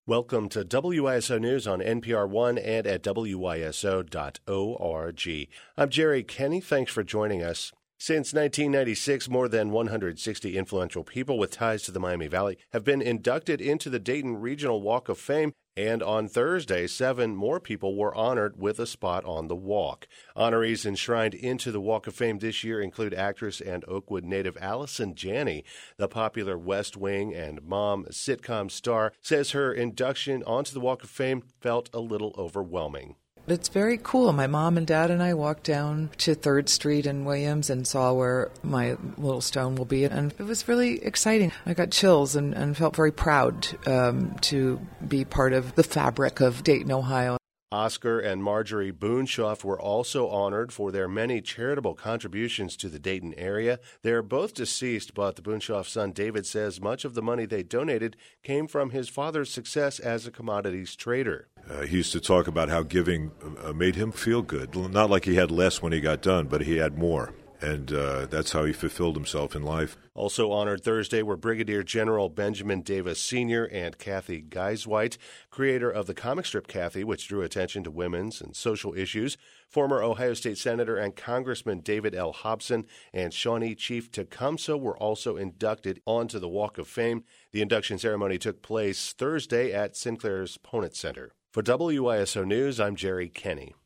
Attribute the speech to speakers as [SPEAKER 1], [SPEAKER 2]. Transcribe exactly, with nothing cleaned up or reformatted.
[SPEAKER 1] Welcome to W I S O News on N P R One and at W Y S O dot org. I'm Jerry Kenny. Thanks for joining us. Since nineteen ninety-six, more than one hundred sixty influential people with ties to the Miami Valley have been inducted into the Dayton Regional Walk of Fame, and on Thursday, seven more people were honored with a spot on the walk. Honorees enshrined into the Walk of Fame this year include actress and Oakwood native Allison Janney. The popular West Wing and Mom sitcom star says her induction onto the Walk of Fame felt a little overwhelming.
[SPEAKER 2] It's very cool. My mom and dad and I walked down to third Street in Williams and saw where my little stone will be, and it was really exciting. I got chills and, and felt very proud um, to be part of the fabric of Dayton, Ohio.
[SPEAKER 1] Oscar and Marjorie Boonshoft were also honored for their many charitable contributions to the Dayton area. They're both deceased, but the Boonshoft son David says much of the money they donated came from his father's success as a commodities trader.
[SPEAKER 3] Uh, he used to talk about how giving uh, made him feel good. Not like he had less when he got done, but he had more. And uh, that's how he fulfilled himself in life.
[SPEAKER 1] Also honored Thursday were Brigadier General Benjamin Davis Senior and Kathy Geiswhite, creator of the comic strip Kathy, which drew attention to women's and social issues. Former Ohio State Senator and Congressman David L. Hobson and Shawnee Chief Tecumseh were also inducted onto the Walk of Fame. The induction ceremony took place Thursday at Sinclair's Ponit Center. For W I S O News, I'm Jerry Kenny.